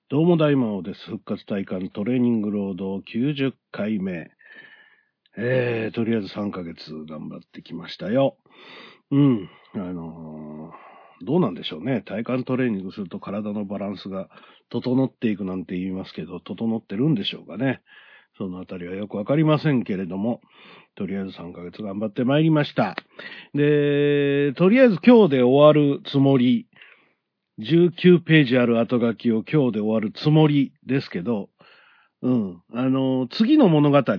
どうも大魔王です。復活体感トレーニングロード90回目。とりあえず3ヶ月頑張ってきましたよ。どうなんでしょうね。体幹トレーニングすると体のバランスが整っていくなんて言いますけど、整ってるんでしょうかね。そのあたりはよくわかりませんけれども、とりあえず3ヶ月頑張ってまいりました。で、とりあえず今日で終わるつもり。19ページある後書きを今日で終わるつもりですけど、次の物語から、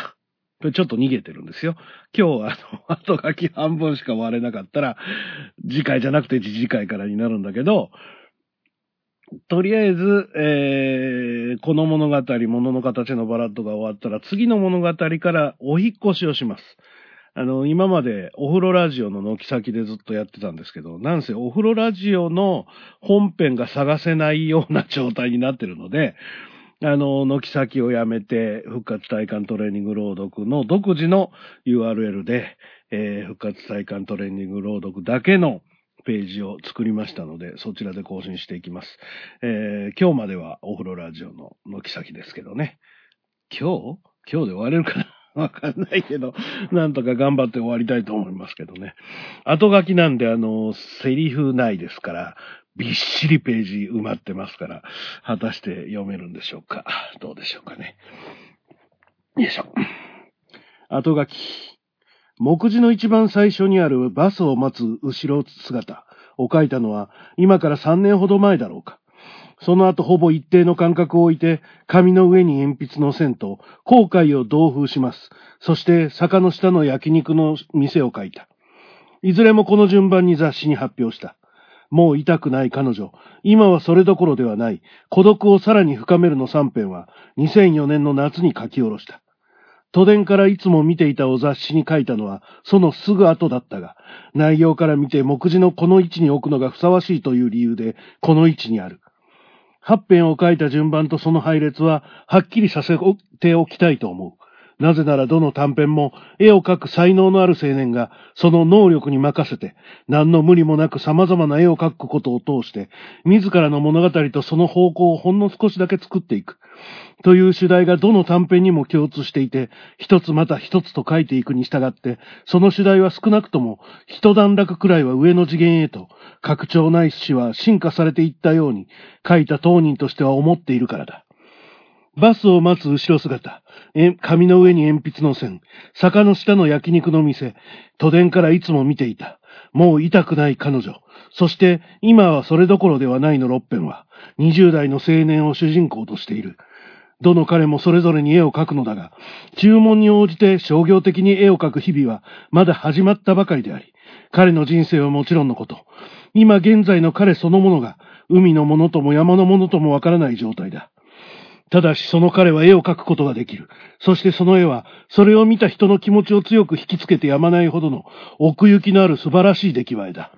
ちょっと逃げてるんですよ。今日後書き半分しか終われなかったら、次回じゃなくて次回からになるんだけど、とりあえず、この物語、物の形のバラッドが終わったら、次の物語からお引っ越しをします。今までお風呂ラジオの軒先でずっとやってたんですけど、なんせお風呂ラジオの本編が探せないような状態になってるので、軒先をやめて、復活体幹トレーニング朗読の独自の URL で、復活体幹トレーニング朗読だけのページを作りましたので、そちらで更新していきます。今日まではお風呂ラジオの軒先ですけどね。今日で終われるかなわかんないけど、なんとか頑張って終わりたいと思いますけどね。後書きなんでセリフないですから、びっしりページ埋まってますから、果たして読めるんでしょうか。どうでしょうかね。よいしょ。後書き。目次の一番最初にあるバスを待つ後ろ姿を書いたのは、今から3年ほど前だろうか。その後ほぼ一定の間隔を置いて、紙の上に鉛筆の線と後悔を同封します。そして坂の下の焼肉の店を書いた。いずれもこの順番に雑誌に発表した。もう痛くない彼女。今はそれどころではない。孤独をさらに深めるの3編は2004年の夏に書き下ろした。都電からいつも見ていたお雑誌に書いたのはそのすぐ後だったが、内容から見て目次のこの位置に置くのがふさわしいという理由でこの位置にある。8編を書いた順番とその配列ははっきりさせておきたいと思う。なぜならどの短編も絵を描く才能のある青年がその能力に任せて何の無理もなく様々な絵を描くことを通して自らの物語とその方向をほんの少しだけ作っていくという主題がどの短編にも共通していて、一つまた一つと書いていくに従ってその主題は少なくとも一段落くらいは上の次元へと拡張ないしは進化されていったように書いた当人としては思っているからだ。バスを待つ後ろ姿、紙の上に鉛筆の線、坂の下の焼肉の店、都電からいつも見ていた。もう痛くない彼女。そして今はそれどころではないの6編は、20代の青年を主人公としている。どの彼もそれぞれに絵を描くのだが、注文に応じて商業的に絵を描く日々はまだ始まったばかりであり、彼の人生はもちろんのこと、今現在の彼そのものが海のものとも山のものともわからない状態だ。ただしその彼は絵を描くことができる。そしてその絵は、それを見た人の気持ちを強く引きつけてやまないほどの奥行きのある素晴らしい出来栄えだ。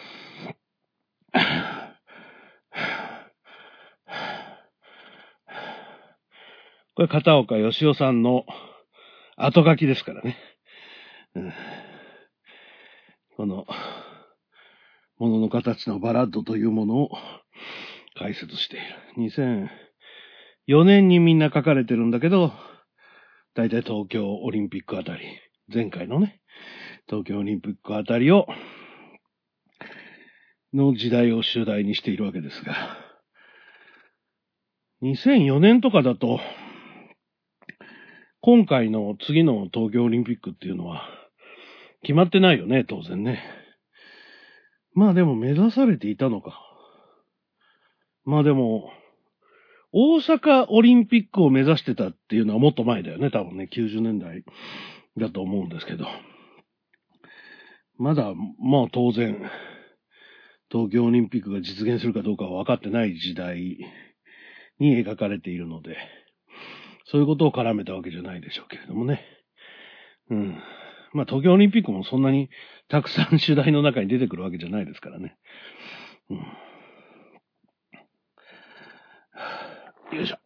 これ片岡義雄さんの後書きですからね。この、物の形のバラッドというものを解説している。2004年にみんな書かれてるんだけど、だいたい東京オリンピックあたり、前回のね、東京オリンピックあたりの時代を主題にしているわけですが、2004年とかだと、今回の次の東京オリンピックっていうのは、決まってないよね、当然ね。まあでも目指されていたのか。まあでも、大阪オリンピックを目指してたっていうのはもっと前だよね、多分ね、90年代だと思うんですけど。まだ、まあ当然、東京オリンピックが実現するかどうかは分かってない時代に描かれているので、そういうことを絡めたわけじゃないでしょうけれどもね。まあ東京オリンピックもそんなにたくさん主題の中に出てくるわけじゃないですからね。よいしょ。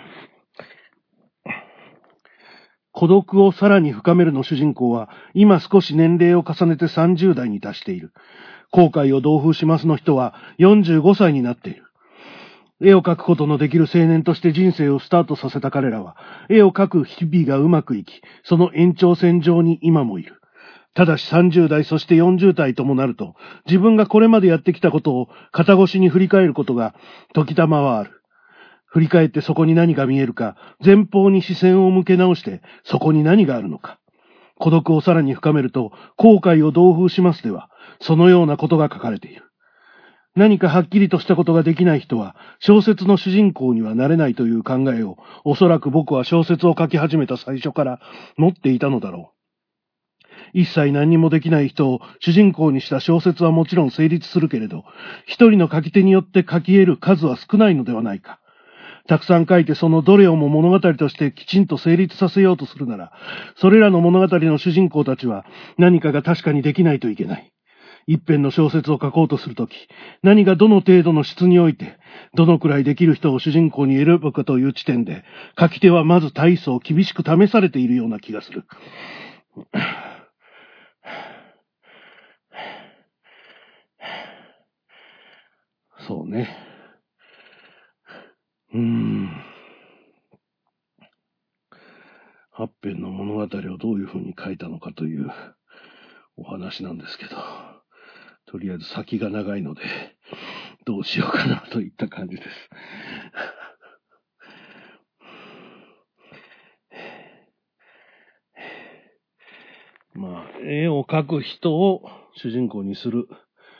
孤独をさらに深めるの主人公は、今少し年齢を重ねて30代に達している。後悔を同封しますの人は45歳になっている。 絵を描くことのできる青年として人生をスタートさせた彼らは、絵を描く日々がうまくいき、その延長線上に今もいる。ただし30代そして40代ともなると、自分がこれまでやってきたことを肩越しに振り返ることが時たまはある。振り返ってそこに何が見えるか、前方に視線を向け直してそこに何があるのか。孤独をさらに深めると、後悔を同封しますでは、そのようなことが書かれている。何かはっきりとしたことができない人は、小説の主人公にはなれないという考えを、おそらく僕は小説を書き始めた最初から持っていたのだろう。一切何にもできない人を主人公にした小説はもちろん成立するけれど、一人の書き手によって書き得る数は少ないのではないか。たくさん書いてそのどれをも物語としてきちんと成立させようとするなら、それらの物語の主人公たちは何かが確かにできないといけない。一編の小説を書こうとするとき、何がどの程度の質において、どのくらいできる人を主人公に選ぶかという地点で、書き手はまず大層厳しく試されているような気がする。そうね。8編の物語をどういうふうに書いたのかというお話なんですけど、とりあえず先が長いので、どうしようかなといった感じです。まあ、絵を描く人を主人公にする。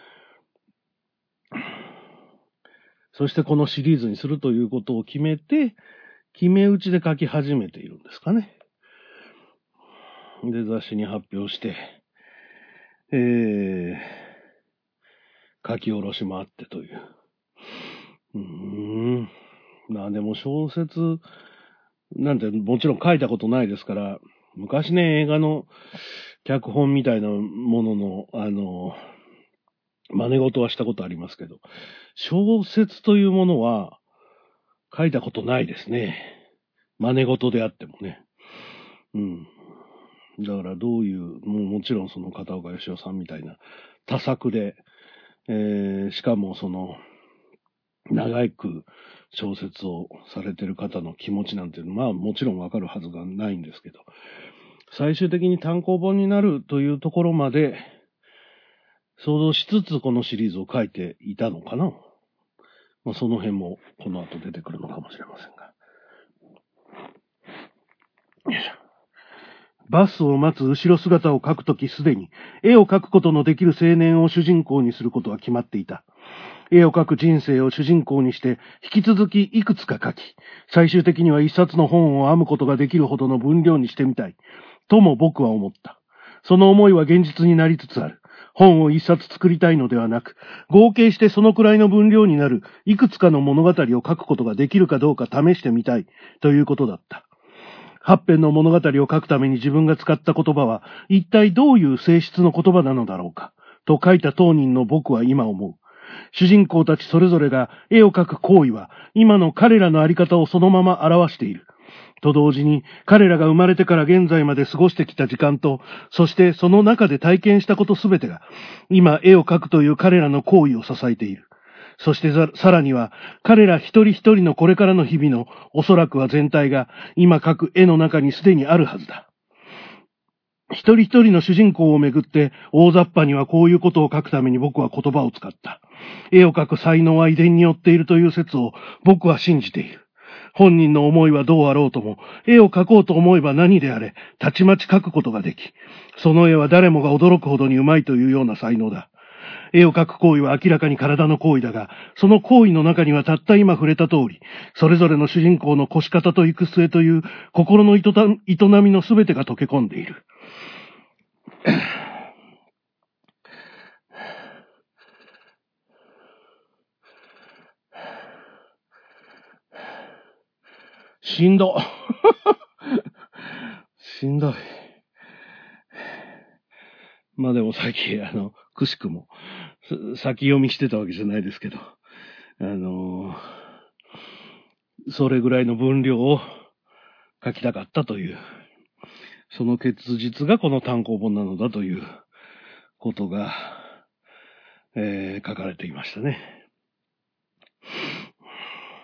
そしてこのシリーズにするということを決めて、決め打ちで書き始めているんですかね。で、雑誌に発表して、書き下ろしもあってという。まあでも小説なんてもちろん書いたことないですから、昔ね、映画の脚本みたいなものの、真似事はしたことありますけど、小説というものは書いたことないですね。真似事であってもね。だからどういう、もちろんその片岡義雄さんみたいな多作で、しかもその、長く小説をされてる方の気持ちなんていうのは、まあもちろんわかるはずがないんですけど、最終的に単行本になるというところまで想像しつつこのシリーズを書いていたのかな。まあ、その辺もこの後出てくるのかもしれませんが。よいしょ。バスを待つ後ろ姿を描くときすでに絵を描くことのできる青年を主人公にすることは決まっていた。絵を描く人生を主人公にして引き続きいくつか描き、最終的には一冊の本を編むことができるほどの分量にしてみたい。とも僕は思った。その思いは現実になりつつある。本を一冊作りたいのではなく、合計してそのくらいの分量になるいくつかの物語を書くことができるかどうか試してみたいということだった。8編の物語を書くために自分が使った言葉は一体どういう性質の言葉なのだろうかと書いた当人の僕は今思う。主人公たちそれぞれが絵を描く行為は今の彼らのあり方をそのまま表している。と同時に彼らが生まれてから現在まで過ごしてきた時間と、そしてその中で体験したことすべてが今絵を描くという彼らの行為を支えている。そしてさらには彼ら一人一人のこれからの日々のおそらくは全体が今描く絵の中にすでにあるはずだ。一人一人の主人公をめぐって大雑把にはこういうことを書くために僕は言葉を使った。絵を描く才能は遺伝によっているという説を僕は信じている。本人の思いはどうあろうとも、絵を描こうと思えば何であれ、たちまち描くことができ、その絵は誰もが驚くほどにうまいというような才能だ。絵を描く行為は明らかに体の行為だが、その行為の中にはたった今触れた通り、それぞれの主人公の腰方と行く末という心の営みのすべてが溶け込んでいる。しんど。しんどい。まあでもさっき、くしくも、先読みしてたわけじゃないですけど、それぐらいの分量を書きたかったという、その結実がこの単行本なのだということが、書かれていましたね。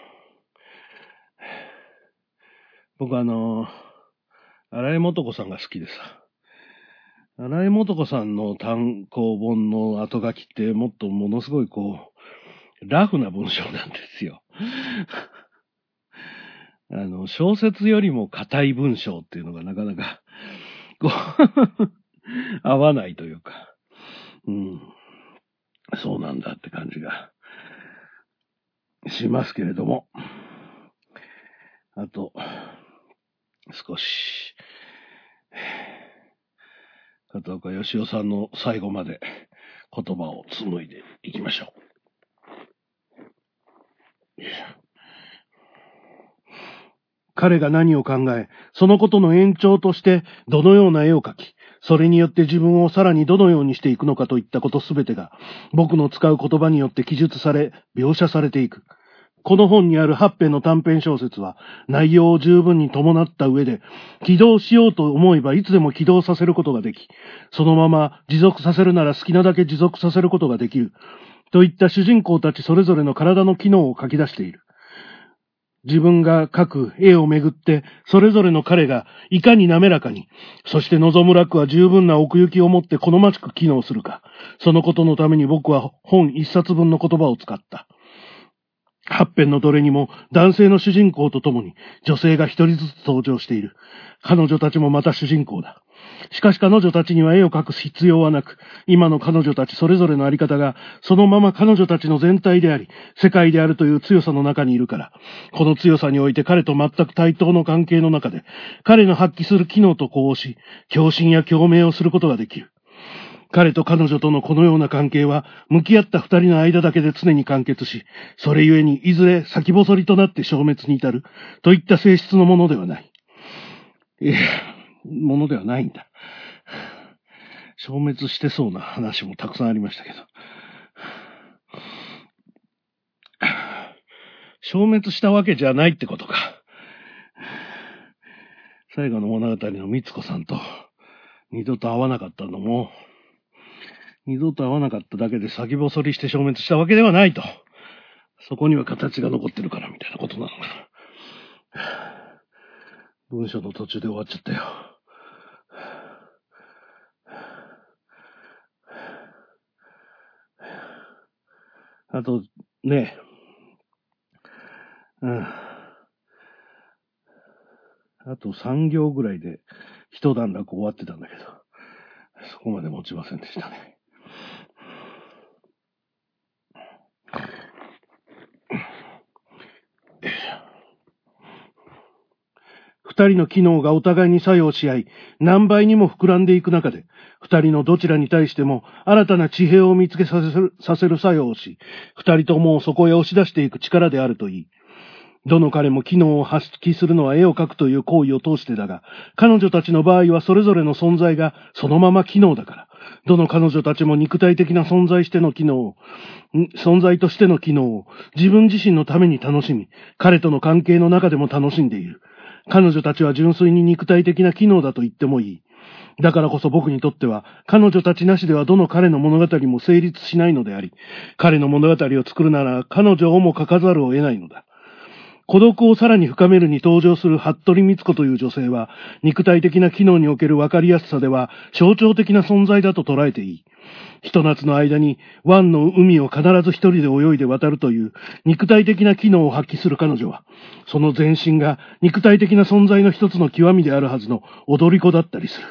僕荒井素子さんが好きでさ。荒井素子さんの単行本の後書きってもっとものすごいラフな文章なんですよ。小説よりも硬い文章っていうのがなかなか、合わないというか、そうなんだって感じがしますけれども、あと、少し、片岡義雄さんの最後まで言葉を紡いでいきましょう。彼が何を考え、そのことの延長としてどのような絵を描き、それによって自分をさらにどのようにしていくのかといったことすべてが、僕の使う言葉によって記述され、描写されていく。この本にある8編の短編小説は、内容を十分に伴った上で、起動しようと思えばいつでも起動させることができ、そのまま持続させるなら好きなだけ持続させることができる。といった主人公たちそれぞれの体の機能を書き出している。自分が描く絵をめぐって、それぞれの彼がいかに滑らかに、そして望む楽は十分な奥行きを持って好ましく機能するか、そのことのために僕は本一冊分の言葉を使った。8編のどれにも男性の主人公と共に女性が一人ずつ登場している。彼女たちもまた主人公だ。しかし彼女たちには絵を描く必要はなく、今の彼女たちそれぞれのあり方がそのまま彼女たちの全体であり、世界であるという強さの中にいるから、この強さにおいて彼と全く対等の関係の中で、彼の発揮する機能と呼応し、共振や共鳴をすることができる。彼と彼女とのこのような関係は、向き合った二人の間だけで常に完結し、それゆえにいずれ先細りとなって消滅に至る、といった性質のものではない。ものではないんだ。消滅してそうな話もたくさんありましたけど。消滅したわけじゃないってことか。最後の物語の美津子さんと二度と会わなかったのも、二度と会わなかっただけで先細りして消滅したわけではないと。そこには形が残ってるからみたいなことなのかな。文章の途中で終わっちゃったよ。あと、ね、あと3行ぐらいで一段落終わってたんだけど、そこまで持ちませんでしたね。二人の機能がお互いに作用し合い、何倍にも膨らんでいく中で、二人のどちらに対しても新たな地平を見つけさせる作用をし、二人ともそこへ押し出していく力であるといい、どの彼も機能を発揮するのは絵を描くという行為を通してだが、彼女たちの場合はそれぞれの存在がそのまま機能だから、どの彼女たちも肉体的な存在としての機能を自分自身のために楽しみ、彼との関係の中でも楽しんでいる。彼女たちは純粋に肉体的な機能だと言ってもいい。だからこそ僕にとっては、彼女たちなしではどの彼の物語も成立しないのであり、彼の物語を作るなら彼女をも書かざるを得ないのだ。孤独をさらに深めるに登場する服部光子という女性は、肉体的な機能における分かりやすさでは象徴的な存在だと捉えていい。ひと夏の間に湾の海を必ず一人で泳いで渡るという肉体的な機能を発揮する彼女は、その全身が肉体的な存在の一つの極みであるはずの踊り子だったりする。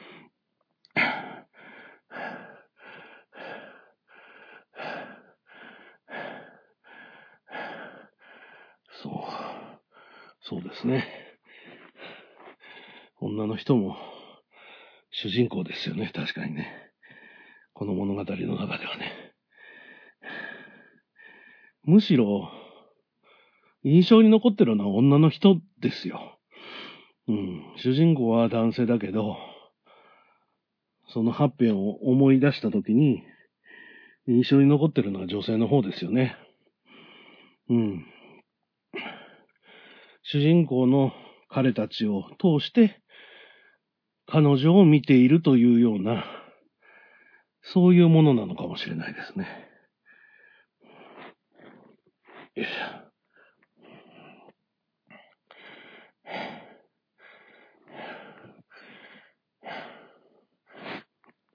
そうですね。女の人も主人公ですよね、確かにね。この物語の中ではね。むしろ、印象に残ってるのは女の人ですよ。主人公は男性だけど、その8編を思い出したときに、印象に残ってるのは女性の方ですよね。主人公の彼たちを通して、彼女を見ているというような、そういうものなのかもしれないですね。よいしょ。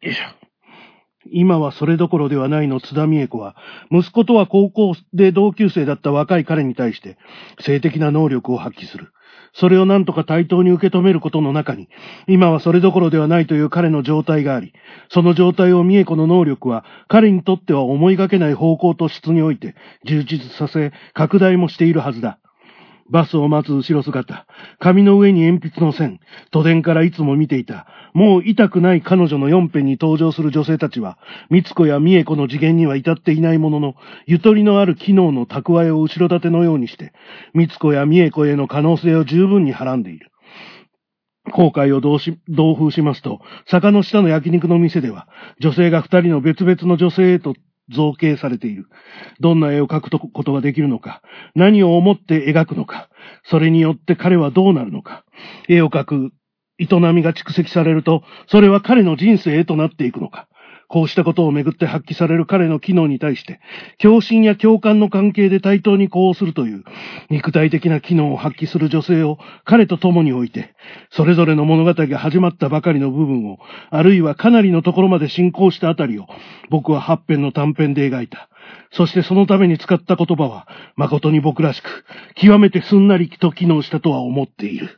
今はそれどころではないの津田美恵子は、息子とは高校で同級生だった若い彼に対して、性的な能力を発揮する。それを何とか対等に受け止めることの中に、今はそれどころではないという彼の状態があり、その状態を美恵子の能力は、彼にとっては思いがけない方向と質において、充実させ、拡大もしているはずだ。バスを待つ後ろ姿、紙の上に鉛筆の線、都電からいつも見ていた、もう痛くない彼女の4編に登場する女性たちは、美津子や美恵子の次元には至っていないものの、ゆとりのある機能の蓄えを後ろ盾のようにして、美津子や美恵子への可能性を十分にはらんでいる。後悔を同封しますと、坂の下の焼肉の店では、女性が2人の別々の女性へと造形されている。どんな絵を描くことができるのか、何を思って描くのか、それによって彼はどうなるのか。絵を描く営みが蓄積されると、それは彼の人生へとなっていくのか。こうしたことをめぐって発揮される彼の機能に対して、共振や共感の関係で対等に呼応するという、肉体的な機能を発揮する女性を彼と共に置いて、それぞれの物語が始まったばかりの部分を、あるいはかなりのところまで進行したあたりを、僕は8編の短編で描いた。そしてそのために使った言葉は、誠に僕らしく、極めてすんなりと機能したとは思っている。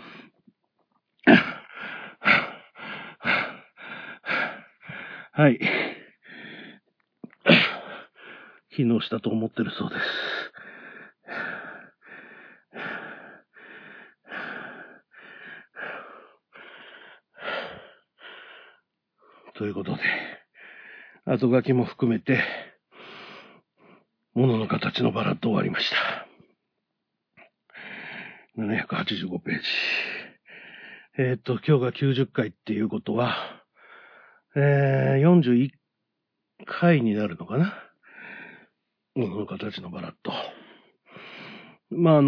はい。機能したと思ってるそうです。ということで、後書きも含めて、物の形のバラッド終わりました。785ページ。今日が90回っていうことは、41回になるのかな。物の形のバラッド。まあ、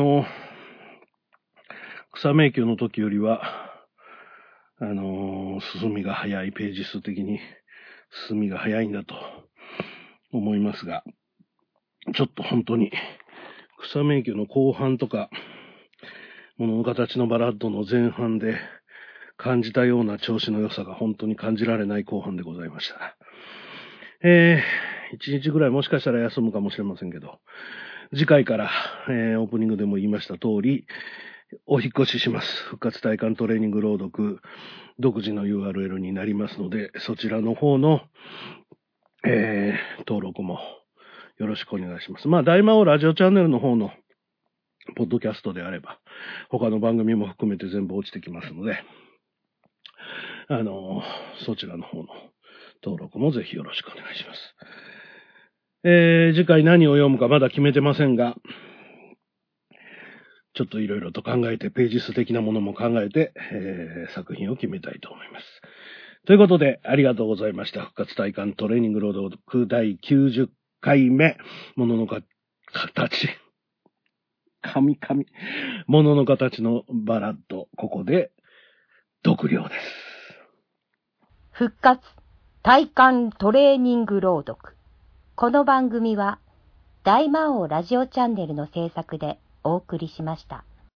草迷宮の時よりは、進みが早い、ページ数的に進みが早いんだと思いますが、ちょっと本当に、草迷宮の後半とか、物の形のバラッドの前半で感じたような調子の良さが本当に感じられない後半でございました。1日ぐらいもしかしたら休むかもしれませんけど、次回から、オープニングでも言いました通り、お引っ越しします。復活体感トレーニング朗読、独自の URL になりますので、そちらの方の、登録もよろしくお願いします。まあ、大魔王ラジオチャンネルの方のポッドキャストであれば、他の番組も含めて全部落ちてきますので、そちらの方の登録もぜひよろしくお願いします。次回何を読むかまだ決めてませんが、ちょっといろいろと考えて、ページ数的なものも考えて、作品を決めたいと思います。ということで、ありがとうございました。復活体感トレーニング朗読第90回目、物の形、物の形のバラッド、ここで、読了です。 復活体感トレーニング朗読。この番組は、大魔王ラジオチャンネルの制作でお送りしました。